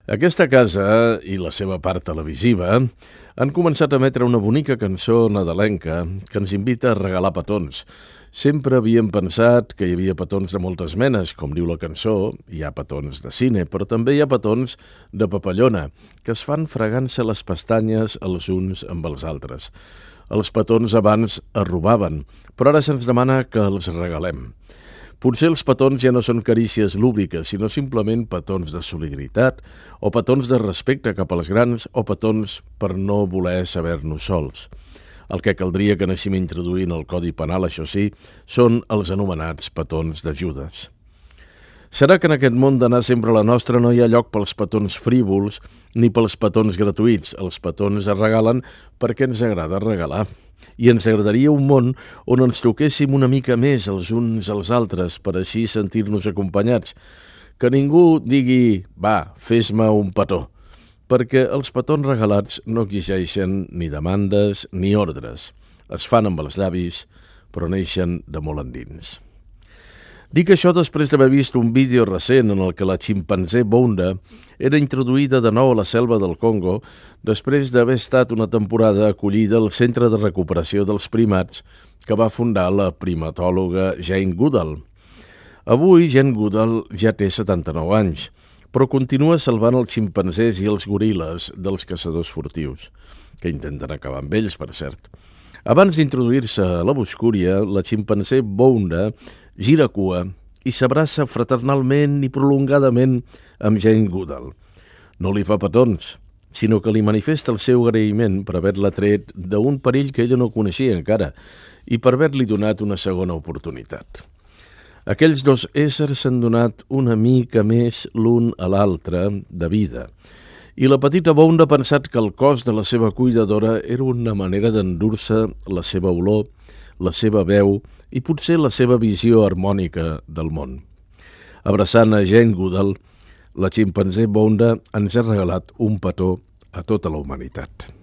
Aquesta casa i la seva part televisiva han començat a emetre una bonica cançó nadalenca que ens invita a regalar petons. Sempre havíem pensat que hi havia petons de moltes menes, com diu la cançó, hi ha petons de cine, però també hi ha petons de papallona, que es fan fregant-se les pestanyes els uns amb els altres. Els petons abans es robaven, però ara se'ns demana que els regalem. Potser els petons ja no són carícies lúbriques, sinó simplement petons de solidaritat o petons de respecte cap als grans o petons per no voler saber-nos sols. El que caldria que anéssim introduint al Codi Penal, això sí, són els anomenats petons d'ajudes. Serà que en aquest món d'anar sempre a la nostra no hi ha lloc pels petons frívols ni pels petons gratuïts. Els petons es regalen perquè ens agrada regalar. I ens agradaria un món on ens toquéssim una mica més els uns als altres per així sentir-nos acompanyats. Que ningú digui, va, fes-me un petó, perquè els petons regalats no exigeixen ni demandes ni ordres. Es fan amb els llavis, però neixen de molt endins. Dic això després d'haver vist un vídeo recent en el que la ximpanzé Bounda era introduïda de nou a la selva del Congo després d'haver estat una temporada acollida al Centre de Recuperació dels Primats que va fundar la primatòloga Jane Goodall. Avui Jane Goodall ja té 79 anys, però continua salvant els ximpanzés i els goril·les dels caçadors furtius, que intenten acabar amb ells, per cert. Abans d'introduir-se a la boscúria, la ximpanzé Bounda gira cua i s'abraça fraternalment i prolongadament amb Jane Goodall. No li fa petons, sinó que li manifesta el seu agraïment per haver-la tret d'un perill que ella no coneixia encara i per haver-li donat una segona oportunitat. Aquells dos éssers s'han donat una mica més l'un a l'altre de vida, i la petita Bounda ha pensat que el cos de la seva cuidadora era una manera d'endur-se la seva olor, la seva veu i potser la seva visió harmònica del món. Abraçant a Jane Goodall, la ximpanzé Bounda ens ha regalat un petó a tota la humanitat.